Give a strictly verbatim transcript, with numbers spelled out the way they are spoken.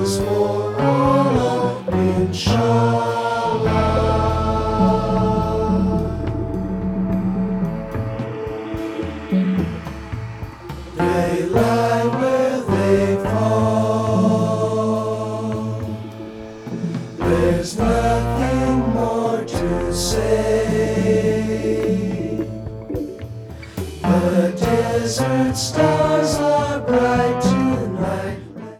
goes for Allah, inshallah. They lie where they fall. There's nothing more to say. The desert stars are